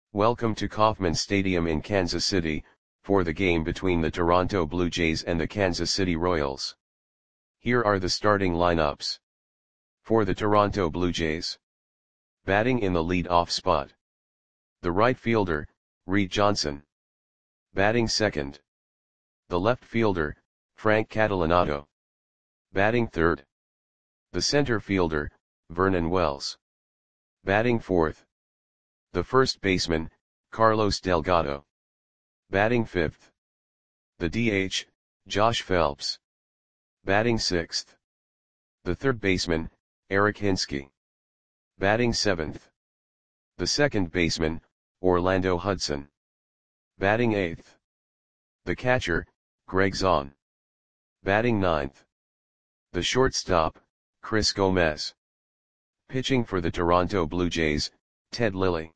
Welcome to Kauffman Stadium in Kansas City, for the game between the Toronto Blue Jays and the Kansas City Royals. Here are the starting lineups. For the Toronto Blue Jays. Batting in the lead-off spot. The right fielder, Reed Johnson. Batting second. The left fielder, Frank Catalanotto. Batting third. The center fielder, Vernon Wells. Batting fourth. The first baseman, Carlos Delgado. Batting fifth. The DH, Josh Phelps. Batting sixth. The third baseman, Eric Hinske. Batting seventh. The second baseman, Orlando Hudson. Batting eighth. The catcher, Greg Zaun. Batting ninth. The shortstop, Chris Gomez. Pitching for the Toronto Blue Jays, Ted Lilly.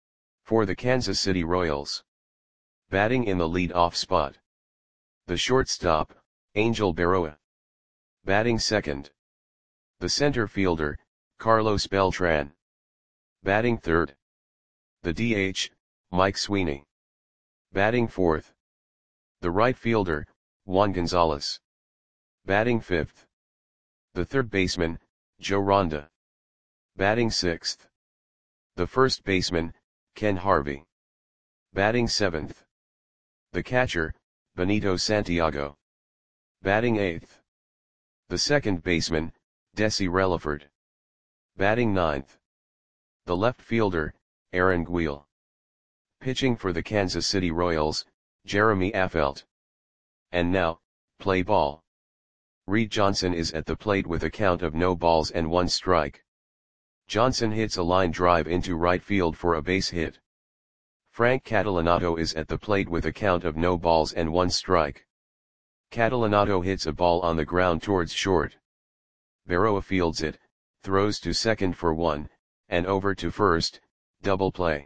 For the Kansas City Royals. Batting in the lead-off spot. The shortstop, Angel Berroa. Batting second. The center fielder, Carlos Beltran. Batting third. The DH, Mike Sweeney. Batting fourth. The right fielder, Juan Gonzalez. Batting fifth. The third baseman, Joe Ronda. Batting sixth. The first baseman, Ken Harvey. Batting seventh. The catcher, Benito Santiago. Batting eighth. The second baseman, Desi Relaford. Batting ninth. The left fielder, Aaron Guil. Pitching for the Kansas City Royals, Jeremy Affeldt. And now, play ball. Reed Johnson is at the plate with a count of no balls and 1 strike. Johnson hits a line drive into right field for a base hit. Frank Catalanotto is at the plate with a count of no balls and 1 strike. Catalanotto hits a ball on the ground towards short. Berroa fields it, throws to second for 1, and over to first, double play.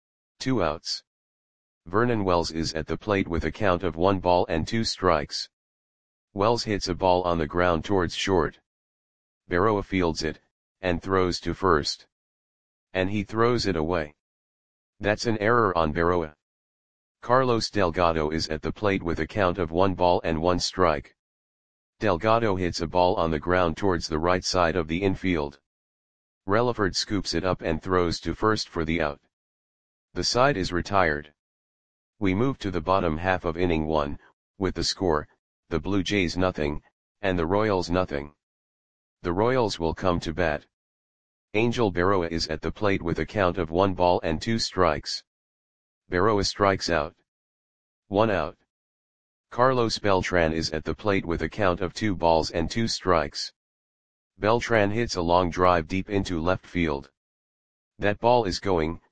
2 outs. Vernon Wells is at the plate with a count of 1 ball and 2 strikes. Wells hits a ball on the ground towards short. Berroa fields it, and throws to first. And he throws it away. That's an error on Berroa. Carlos Delgado is at the plate with a count of 1 ball and 1 strike. Delgado hits a ball on the ground towards the right side of the infield. Relaford scoops it up and throws to first for the out. The side is retired. We move to the bottom half of inning 1, with the score, the Blue Jays 0, and the Royals 0. The Royals will come to bat. Angel Berroa is at the plate with a count of 1 ball and 2 strikes. Berroa strikes out. 1 out. Carlos Beltran is at the plate with a count of 2 balls and 2 strikes. Beltran hits a long drive deep into left field. That ball is gone.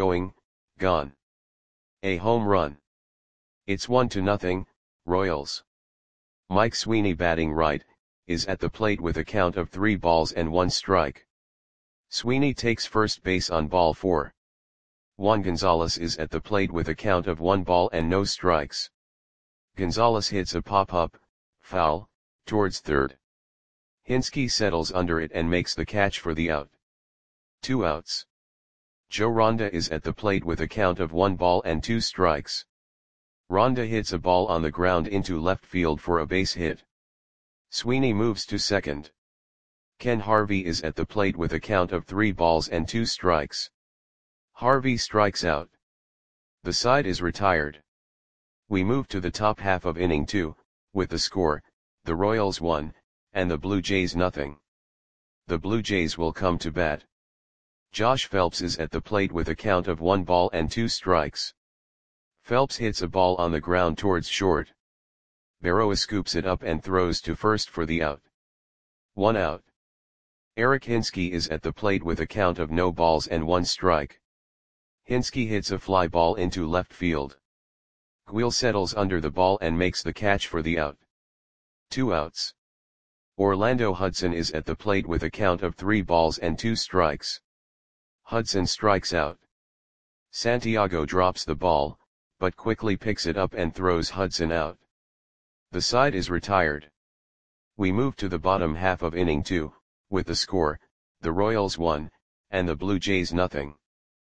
A home run. It's 1-0, Royals. Mike Sweeney, batting right, is at the plate with a count of 3 balls and 1 strike. Sweeney takes first base on ball 4. Juan Gonzalez is at the plate with a count of 1 ball and no strikes. Gonzalez hits a pop-up, foul, towards third. Hinske settles under it and makes the catch for the out. 2 outs. Joe Ronda is at the plate with a count of 1 ball and 2 strikes. Ronda hits a ball on the ground into left field for a base hit. Sweeney moves to second. Ken Harvey is at the plate with a count of 3 balls and 2 strikes. Harvey strikes out. The side is retired. We move to the top half of inning 2, with the score, the Royals 1, and the Blue Jays 0. The Blue Jays will come to bat. Josh Phelps is at the plate with a count of 1 ball and 2 strikes. Phelps hits a ball on the ground towards short. Berroa scoops it up and throws to first for the out. 1 out. Eric Hinske is at the plate with a count of no balls and 1 strike. Hinske hits a fly ball into left field. Guil settles under the ball and makes the catch for the out. 2 outs. Orlando Hudson is at the plate with a count of 3 balls and 2 strikes. Hudson strikes out. Santiago drops the ball, but quickly picks it up and throws Hudson out. The side is retired. We move to the bottom half of inning 2, with the score, the Royals 1, and the Blue Jays 0.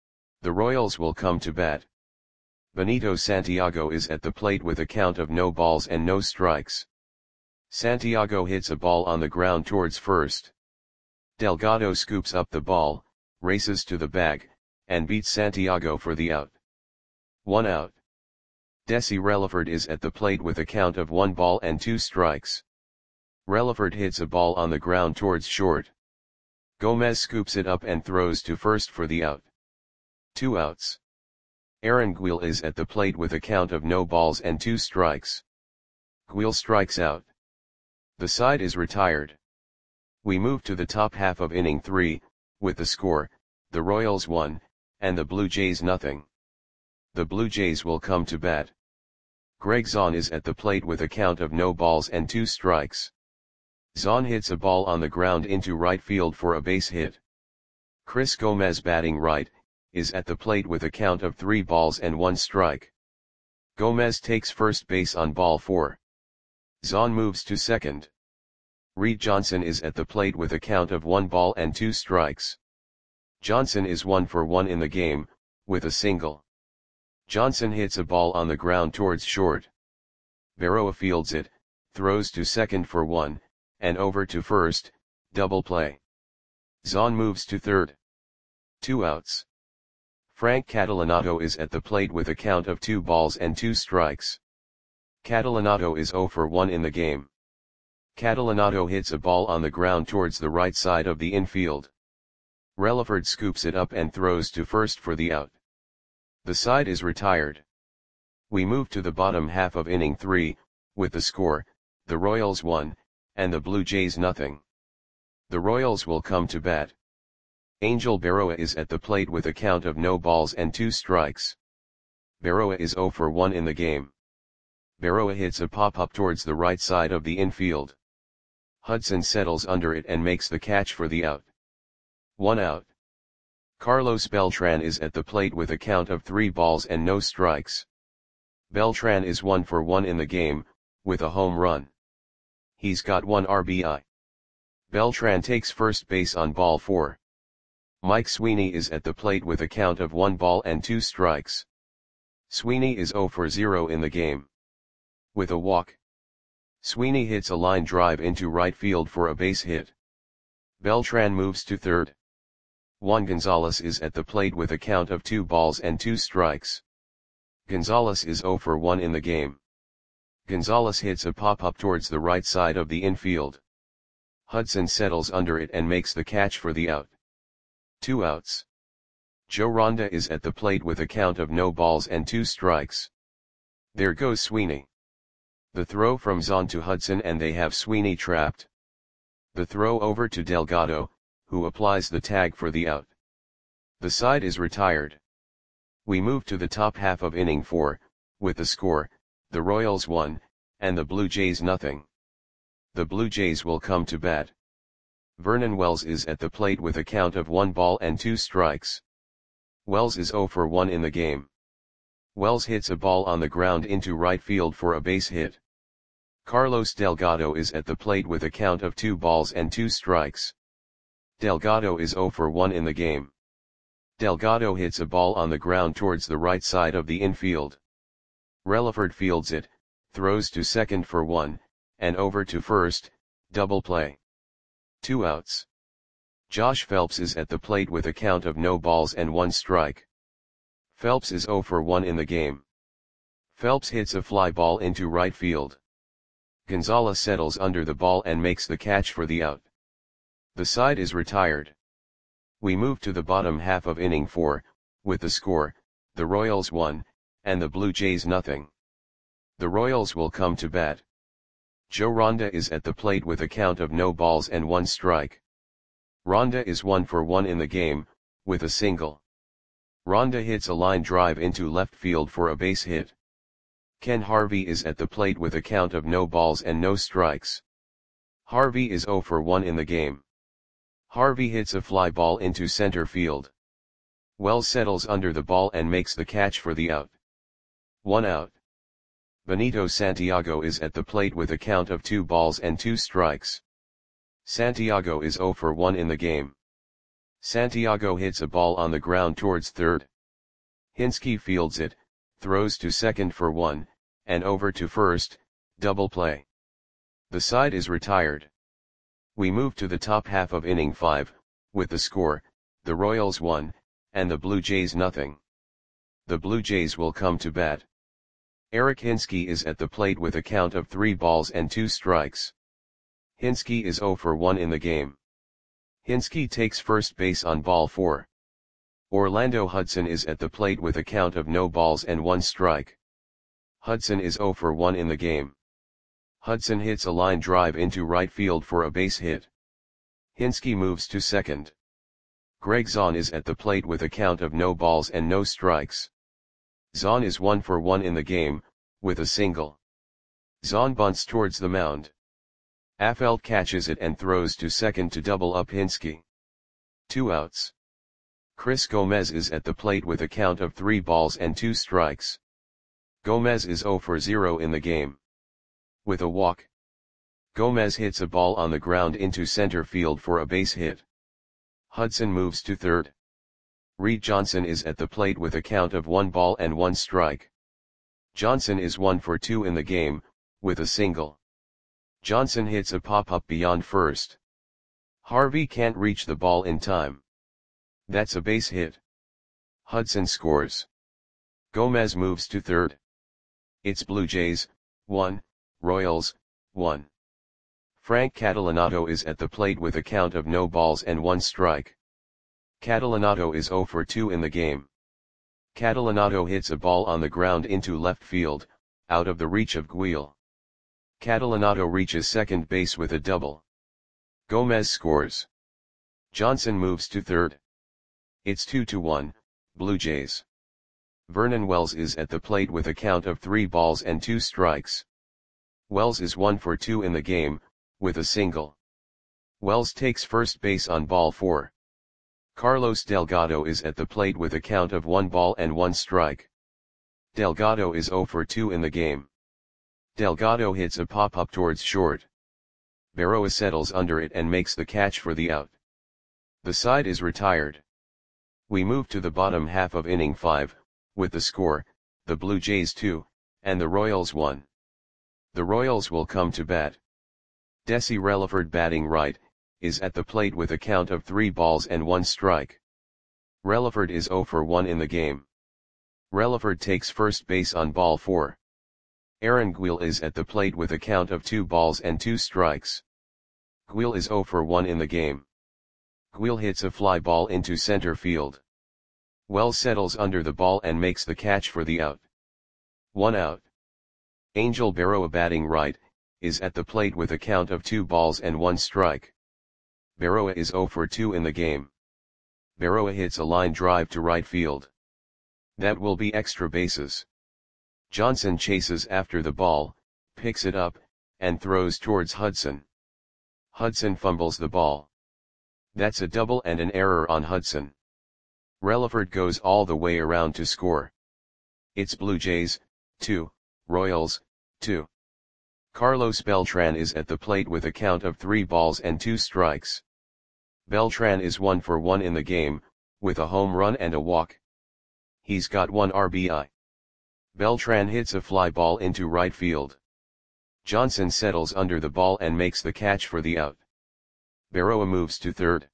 The Royals will come to bat. Benito Santiago is at the plate with a count of no balls and no strikes. Santiago hits a ball on the ground towards first. Delgado scoops up the ball, races to the bag, and beats Santiago for the out. 1 out. Desi Relaford is at the plate with a count of 1 ball and 2 strikes. Relaford hits a ball on the ground towards short. Gomez scoops it up and throws to first for the out. 2 outs. Aaron Guil is at the plate with a count of no balls and 2 strikes. Guil strikes out. The side is retired. We move to the top half of inning 3, with the score, the Royals 1, and the Blue Jays nothing. The Blue Jays will come to bat. Greg Zahn is at the plate with a count of no balls and 2 strikes. Zahn hits a ball on the ground into right field for a base hit. Chris Gomez, batting right, is at the plate with a count of 3 balls and 1 strike. Gomez takes first base on ball 4. Zahn moves to second. Reed Johnson is at the plate with a count of 1 ball and 2 strikes. Johnson is 1 for 1 in the game, with a single. Johnson hits a ball on the ground towards short. Berroa fields it, throws to second for 1, and over to first, double play. Zahn moves to third. 2 outs. Frank Catalanato is at the plate with a count of 2 balls and 2 strikes. Catalanato is 0 for 1 in the game. Catalanato hits a ball on the ground towards the right side of the infield. Relaford scoops it up and throws to first for the out. The side is retired. We move to the bottom half of inning 3, with the score, the Royals 1, and the Blue Jays nothing. The Royals will come to bat. Angel Berroa is at the plate with a count of no balls and 2 strikes. Berroa is 0 for 1 in the game. Berroa hits a pop-up towards the right side of the infield. Hudson settles under it and makes the catch for the out. 1 out. Carlos Beltran is at the plate with a count of 3 balls and no strikes. Beltran is 1 for 1 in the game, with a home run. He's got 1 RBI. Beltran takes first base on ball 4. Mike Sweeney is at the plate with a count of 1 ball and 2 strikes. Sweeney is 0 for 0 in the game. With a walk. Sweeney hits a line drive into right field for a base hit. Beltran moves to third. Juan Gonzalez is at the plate with a count of 2 balls and 2 strikes. Gonzalez is 0 for 1 in the game. Gonzalez hits a pop-up towards the right side of the infield. Hudson settles under it and makes the catch for the out. 2 outs. Joe Ronda is at the plate with a count of no balls and 2 strikes. There goes Sweeney. The throw from Zahn to Hudson and they have Sweeney trapped. The throw over to Delgado, who applies the tag for the out. The side is retired. We move to the top half of inning 4, with the score, the Royals 1, and the Blue Jays nothing. The Blue Jays will come to bat. Vernon Wells is at the plate with a count of 1 ball and 2 strikes. Wells is 0 for 1 in the game. Wells hits a ball on the ground into right field for a base hit. Carlos Delgado is at the plate with a count of 2 balls and 2 strikes. Delgado is 0 for 1 in the game. Delgado hits a ball on the ground towards the right side of the infield. Relaford fields it, throws to second for 1, and over to first, double play. 2 outs. Josh Phelps is at the plate with a count of no balls and 1 strike. Phelps is 0 for 1 in the game. Phelps hits a fly ball into right field. Gonzalez settles under the ball and makes the catch for the out. The side is retired. We move to the bottom half of inning 4, with the score, the Royals 1, and the Blue Jays nothing. The Royals will come to bat. Joe Ronda is at the plate with a count of no balls and 1 strike. Ronda is 1 for 1 in the game, with a single. Ronda hits a line drive into left field for a base hit. Ken Harvey is at the plate with a count of no balls and no strikes. Harvey is 0 for 1 in the game. Harvey hits a fly ball into center field. Wells settles under the ball and makes the catch for the out. 1 out. Benito Santiago is at the plate with a count of 2 balls and 2 strikes. Santiago is 0 for 1 in the game. Santiago hits a ball on the ground towards third. Hinski fields it, throws to second for 1, and over to first, double play. The side is retired. We move to the top half of inning 5, with the score, the Royals 1, and the Blue Jays nothing. The Blue Jays will come to bat. Eric Hinski is at the plate with a count of 3 balls and 2 strikes. Hinski is 0 for 1 in the game. Hinski takes first base on ball 4. Orlando Hudson is at the plate with a count of no balls and 1 strike. Hudson is 0 for 1 in the game. Hudson hits a line drive into right field for a base hit. Hinski moves to second. Greg Zahn is at the plate with a count of no balls and no strikes. Zahn is 1 for 1 in the game, with a single. Zahn bunts towards the mound. Affeldt catches it and throws to second to double up Hinski. 2 outs. Chris Gomez is at the plate with a count of 3 balls and 2 strikes. Gomez is 0 for 0 in the game. With a walk, Gomez hits a ball on the ground into center field for a base hit. Hudson moves to third. Reed Johnson is at the plate with a count of 1 ball and 1 strike. Johnson is 1 for 2 in the game, with a single. Johnson hits a pop-up beyond first. Harvey can't reach the ball in time. That's a base hit. Hudson scores. Gomez moves to third. It's Blue Jays, 1, Royals, 1. Frank Catalanato is at the plate with a count of no balls and 1 strike. Catalanato is 0 for 2 in the game. Catalanato hits a ball on the ground into left field, out of the reach of Guil. Catalanato reaches second base with a double. Gomez scores. Johnson moves to third. It's 2-1, Blue Jays. Vernon Wells is at the plate with a count of 3 balls and 2 strikes. Wells is 1 for 2 in the game, with a single. Wells takes first base on ball 4. Carlos Delgado is at the plate with a count of 1 ball and 1 strike. Delgado is 0 for 2 in the game. Delgado hits a pop-up towards short. Berroa settles under it and makes the catch for the out. The side is retired. We move to the bottom half of inning 5, with the score, the Blue Jays 2, and the Royals 1. The Royals will come to bat. Desi Relaford batting right, is at the plate with a count of 3 balls and 1 strike. Relaford is 0 for 1 in the game. Relaford takes first base on ball 4. Aaron Guil is at the plate with a count of 2 balls and 2 strikes. Guil is 0 for 1 in the game. Guil hits a fly ball into center field. Wells settles under the ball and makes the catch for the out. 1 out. Angel Berroa batting right, is at the plate with a count of 2 balls and 1 strike. Berroa is 0 for 2 in the game. Berroa hits a line drive to right field. That will be extra bases. Johnson chases after the ball, picks it up, and throws towards Hudson. Hudson fumbles the ball. That's a double and an error on Hudson. Relaford goes all the way around to score. It's Blue Jays, 2, Royals, 2. Carlos Beltran is at the plate with a count of 3 balls and 2 strikes. Beltran is 1 for 1 in the game, with a home run and a walk. He's got 1 RBI. Beltran hits a fly ball into right field. Johnson settles under the ball and makes the catch for the out. Berroa moves to third.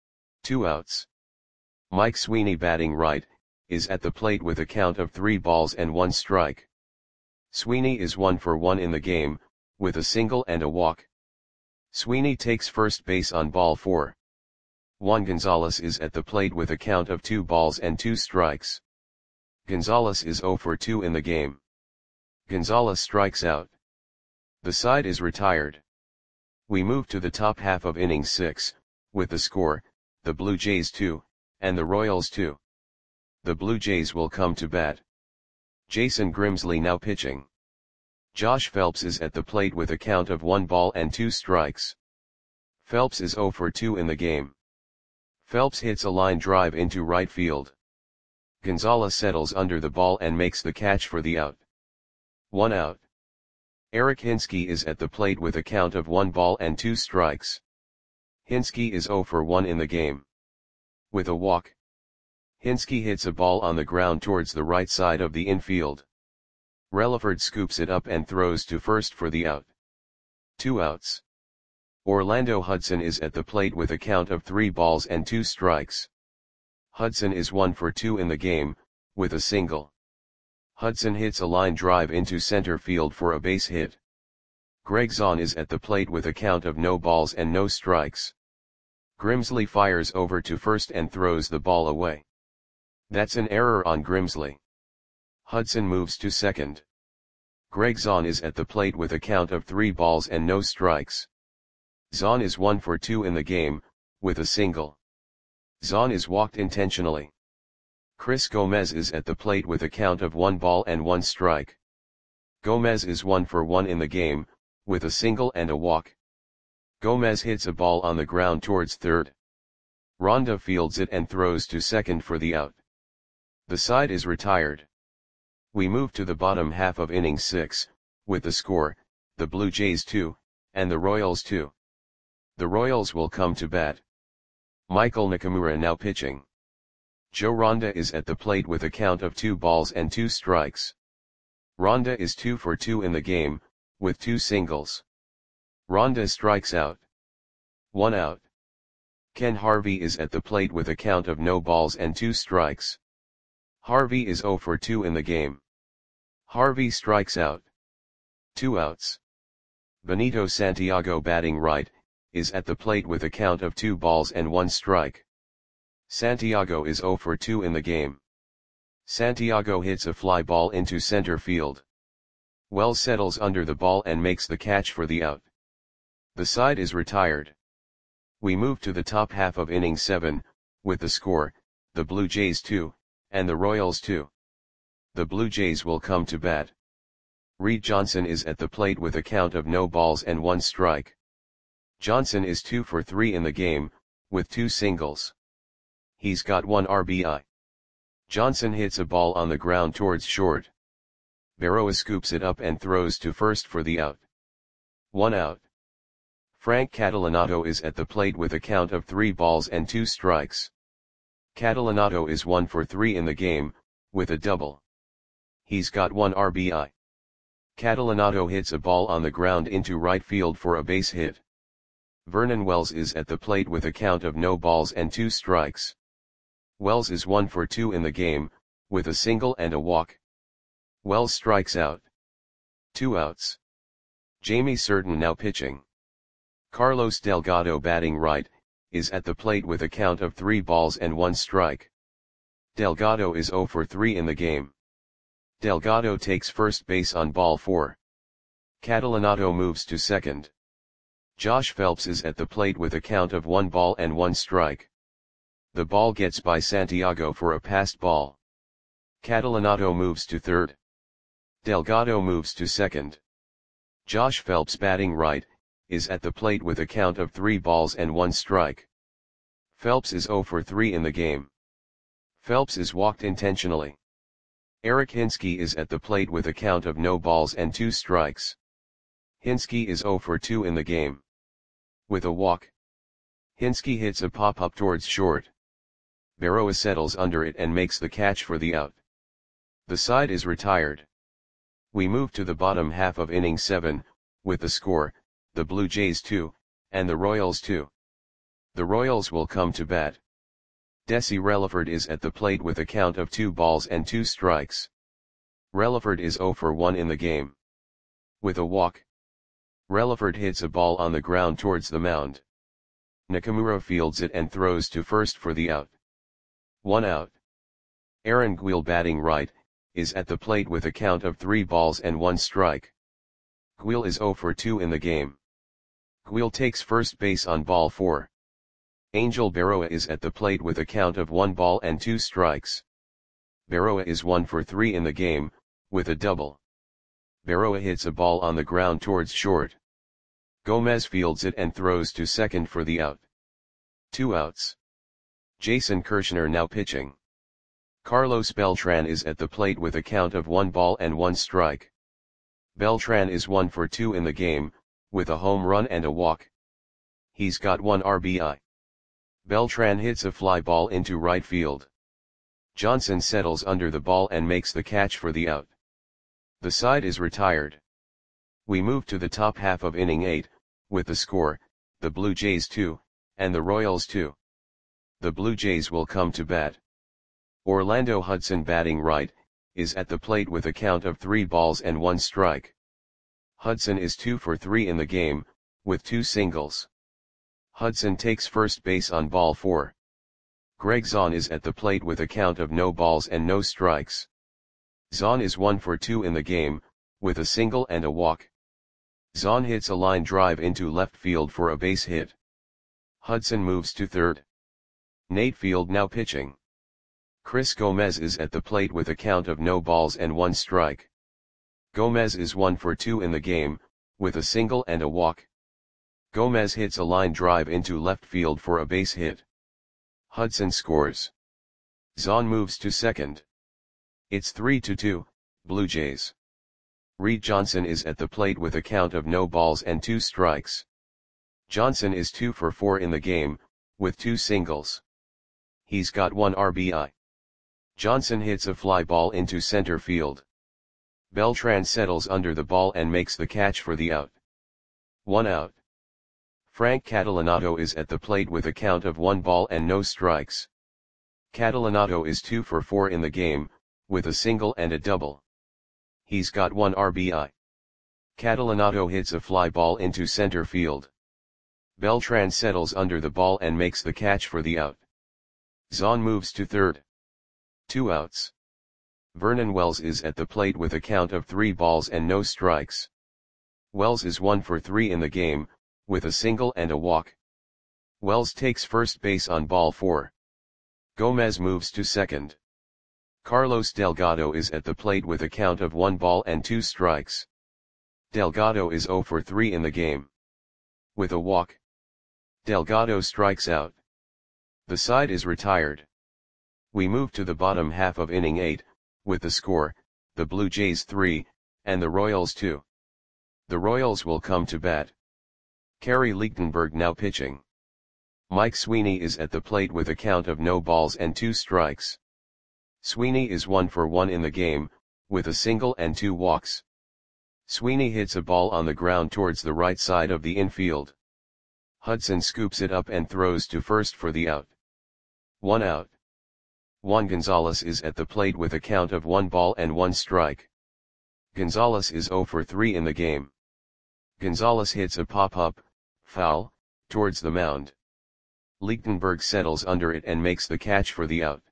2 outs. Mike Sweeney batting right, is at the plate with a count of 3 balls and 1 strike. Sweeney is 1 for 1 in the game, with a single and a walk. Sweeney takes first base on ball 4. Juan Gonzalez is at the plate with a count of 2 balls and 2 strikes. Gonzalez is 0 for 2 in the game. Gonzalez strikes out. The side is retired. We move to the top half of inning 6, with the score, the Blue Jays 2, and the Royals 2. The Blue Jays will come to bat. Jason Grimsley now pitching. Josh Phelps is at the plate with a count of 1 ball and 2 strikes. Phelps is 0 for 2 in the game. Phelps hits a line drive into right field. Gonzalez settles under the ball and makes the catch for the out. 1 out. Eric Hinski is at the plate with a count of 1 ball and 2 strikes. Hinski is 0 for 1 in the game. With a walk, Hinske hits a ball on the ground towards the right side of the infield. Relaford scoops it up and throws to first for the out. 2 outs. Orlando Hudson is at the plate with a count of 3 balls and 2 strikes. Hudson is 1 for 2 in the game, with a single. Hudson hits a line drive into center field for a base hit. Greg Zaun is at the plate with a count of no balls and no strikes. Grimsley fires over to first and throws the ball away. That's an error on Grimsley. Hudson moves to second. Greg Zaun is at the plate with a count of 3 balls and no strikes. Zaun is 1 for 2 in the game, with a single. Zaun is walked intentionally. Chris Gomez is at the plate with a count of 1 ball and 1 strike. Gomez is 1 for 1 in the game, with a single and a walk. Gomez hits a ball on the ground towards third. Ronda fields it and throws to second for the out. The side is retired. We move to the bottom half of inning 6, with the score, the Blue Jays 2, and the Royals 2. The Royals will come to bat. Michael Nakamura now pitching. Joe Ronda is at the plate with a count of 2 balls and 2 strikes. Ronda is 2 for 2 in the game, with 2 singles. Ronda strikes out. 1 out. Ken Harvey is at the plate with a count of no balls and 2 strikes. Harvey is 0 for 2 in the game. Harvey strikes out. 2 outs. Benito Santiago batting right, is at the plate with a count of 2 balls and 1 strike. Santiago is 0 for 2 in the game. Santiago hits a fly ball into center field. Wells settles under the ball and makes the catch for the out. The side is retired. We move to the top half of inning 7, with the score, the Blue Jays 2, and the Royals 2. The Blue Jays will come to bat. Reed Johnson is at the plate with a count of no balls and 1 strike. Johnson is 2 for 3 in the game, with 2 singles. He's got 1 RBI. Johnson hits a ball on the ground towards short. Berroa scoops it up and throws to first for the out. 1 out. Frank Catalanato is at the plate with a count of 3 balls and 2 strikes. Catalanato is 1 for 3 in the game, with a double. He's got 1 RBI. Catalanato hits a ball on the ground into right field for a base hit. Vernon Wells is at the plate with a count of no balls and 2 strikes. Wells is 1 for 2 in the game, with a single and a walk. Wells strikes out. 2 outs. Jamie Certain now pitching. Carlos Delgado batting right, is at the plate with a count of 3 balls and 1 strike. Delgado is 0 for 3 in the game. Delgado takes first base on ball 4. Catalanato moves to second. Josh Phelps is at the plate with a count of 1 ball and 1 strike. The ball gets by Santiago for a passed ball. Catalanato moves to third. Delgado moves to second. Josh Phelps batting right, is at the plate with a count of 3 balls and 1 strike. Phelps is 0 for 3 in the game. Phelps is walked intentionally. Eric Hinske is at the plate with a count of no balls and 2 strikes. Hinske is 0 for 2 in the game. With a walk. Hinske hits a pop-up towards short. Berroa settles under it and makes the catch for the out. The side is retired. We move to the bottom half of inning 7, with the score, the Blue Jays 2, and the Royals 2. The Royals will come to bat. Desi Relaford is at the plate with a count of 2 balls and 2 strikes. Relaford is 0 for 1 in the game. With a walk. Relaford hits a ball on the ground towards the mound. Nakamura fields it and throws to first for the out. 1 out. Aaron Guil batting right, is at the plate with a count of 3 balls and 1 strike. Guil is 0 for 2 in the game. Guil takes first base on ball 4. Angel Berroa is at the plate with a count of 1 ball and 2 strikes. Berroa is 1 for 3 in the game, with a double. Berroa hits a ball on the ground towards short. Gomez fields it and throws to second for the out. 2 outs. Jason Kirshner now pitching. Carlos Beltran is at the plate with a count of 1 ball and 1 strike. Beltran is 1 for 2 in the game, with a home run and a walk. He's got 1 RBI. Beltran hits a fly ball into right field. Johnson settles under the ball and makes the catch for the out. The side is retired. We move to the top half of inning 8, with the score, the Blue Jays 2, and the Royals 2. The Blue Jays will come to bat. Orlando Hudson, batting right, is at the plate with a count of 3 balls and 1 strike. Hudson is 2 for 3 in the game, with 2 singles. Hudson takes first base on ball 4. Greg Zaun is at the plate with a count of no balls and no strikes. Zaun is 1 for 2 in the game, with a single and a walk. Zaun hits a line drive into left field for a base hit. Hudson moves to third. Nate Field now pitching. Chris Gomez is at the plate with a count of no balls and 1 strike. Gomez is 1 for 2 in the game, with a single and a walk. Gomez hits a line drive into left field for a base hit. Hudson scores. Zaun moves to second. It's 3-2, Blue Jays. Reed Johnson is at the plate with a count of no balls and 2 strikes. Johnson is 2 for 4 in the game, with 2 singles. He's got 1 RBI. Johnson hits a fly ball into center field. Beltran settles under the ball and makes the catch for the out. 1 out. Frank Catalanotto is at the plate with a count of 1 ball and no strikes. Catalanotto is 2 for 4 in the game, with a single and a double. He's got 1 RBI. Catalanotto hits a fly ball into center field. Beltran settles under the ball and makes the catch for the out. Zaun moves to third. 2 outs. Vernon Wells is at the plate with a count of 3 balls and no strikes. Wells is 1 for 3 in the game, with a single and a walk. Wells takes first base on ball 4. Gomez moves to second. Carlos Delgado is at the plate with a count of 1 ball and 2 strikes. Delgado is 0 for 3 in the game. With a walk, Delgado strikes out. The side is retired. We move to the bottom half of inning 8, with the score, the Blue Jays 3, and the Royals 2. The Royals will come to bat. Kerry Lichtenberg now pitching. Mike Sweeney is at the plate with a count of no balls and 2 strikes. Sweeney is 1 for 1 in the game, with a single and 2 walks. Sweeney hits a ball on the ground towards the right side of the infield. Hudson scoops it up and throws to first for the out. 1 out. Juan Gonzalez is at the plate with a count of 1 ball and 1 strike. Gonzalez is 0 for 3 in the game. Gonzalez hits a pop-up, foul, towards the mound. Lichtenberg settles under it and makes the catch for the out.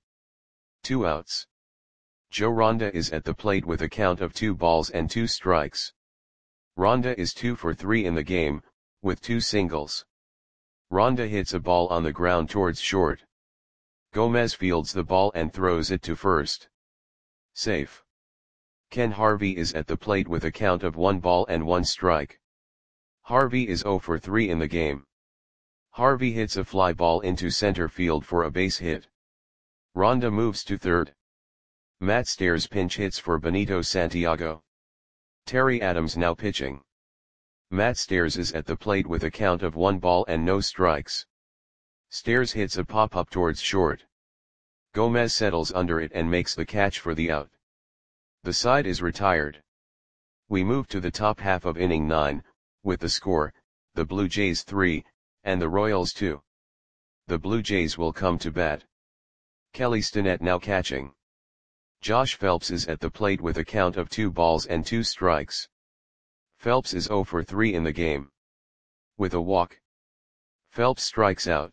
2 outs. Joe Ronda is at the plate with a count of 2 balls and 2 strikes. Ronda is 2 for 3 in the game, with 2 singles. Ronda hits a ball on the ground towards short. Gomez fields the ball and throws it to first. Safe. Ken Harvey is at the plate with a count of 1 ball and 1 strike. Harvey is 0 for 3 in the game. Harvey hits a fly ball into center field for a base hit. Ronda moves to third. Matt Stairs pinch hits for Benito Santiago. Terry Adams now pitching. Matt Stairs is at the plate with a count of 1 ball and no strikes. Stairs hits a pop-up towards short. Gomez settles under it and makes the catch for the out. The side is retired. We move to the top half of inning 9, with the score, the Blue Jays 3, and the Royals 2. The Blue Jays will come to bat. Kelly Stinnett now catching. Josh Phelps is at the plate with a count of 2 balls and 2 strikes. Phelps is 0 for 3 in the game. With a walk, Phelps strikes out.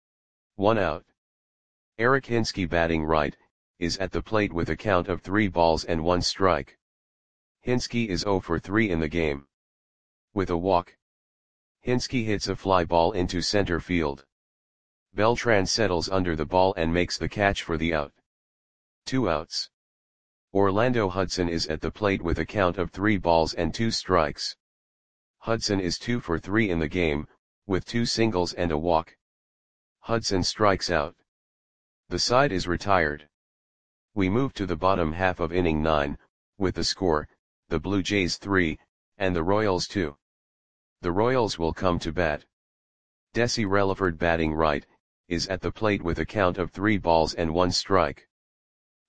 1 out. Eric Hinske, batting right, is at the plate with a count of 3 balls and 1 strike. Hinske is 0 for 3 in the game. With a walk, Hinske hits a fly ball into center field. Beltran settles under the ball and makes the catch for the out. 2 outs. Orlando Hudson is at the plate with a count of 3 balls and 2 strikes. Hudson is 2 for 3 in the game, with 2 singles and a walk. Hudson strikes out. The side is retired. We move to the bottom half of inning 9, with the score, the Blue Jays 3, and the Royals 2. The Royals will come to bat. Desi Relaford, batting right, is at the plate with a count of 3 balls and 1 strike.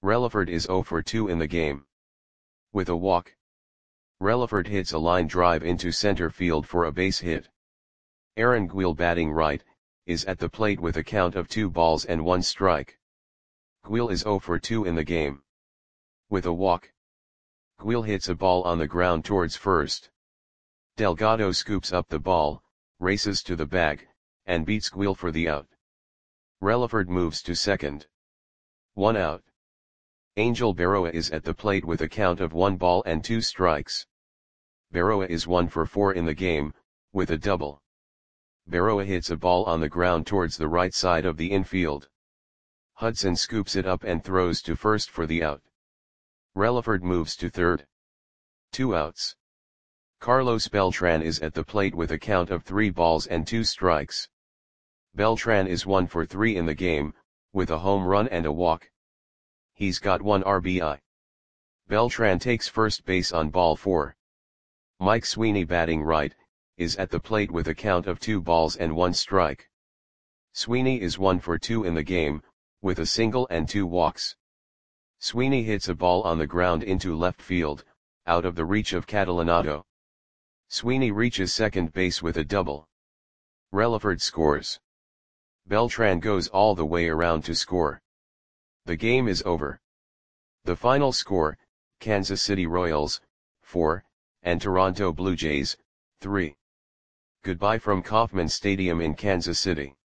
Relaford is 0 for 2 in the game. With a walk, Relaford hits a line drive into center field for a base hit. Aaron Guil, batting right, is at the plate with a count of 2 balls and 1 strike. Guil is 0 for 2 in the game. With a walk, Guil hits a ball on the ground towards first. Delgado scoops up the ball, races to the bag, and beats Guil for the out. Relaford moves to second. 1 out. Angel Berroa is at the plate with a count of 1 ball and 2 strikes. Berroa is 1 for 4 in the game, with a double. Berroa hits a ball on the ground towards the right side of the infield. Hudson scoops it up and throws to first for the out. Relaford moves to third. 2 outs. Carlos Beltran is at the plate with a count of 3 balls and 2 strikes. Beltran is 1 for 3 in the game, with a home run and a walk. He's got 1 RBI. Beltran takes first base on ball 4. Mike Sweeney, batting right, is at the plate with a count of 2 balls and 1 strike. Sweeney is 1 for 2 in the game, with a single and 2 walks. Sweeney hits a ball on the ground into left field, out of the reach of Catalanotto. Sweeney reaches second base with a double. Relaford scores. Beltran goes all the way around to score. The game is over. The final score, Kansas City Royals, 4, and Toronto Blue Jays, 3. Goodbye from Kauffman Stadium in Kansas City.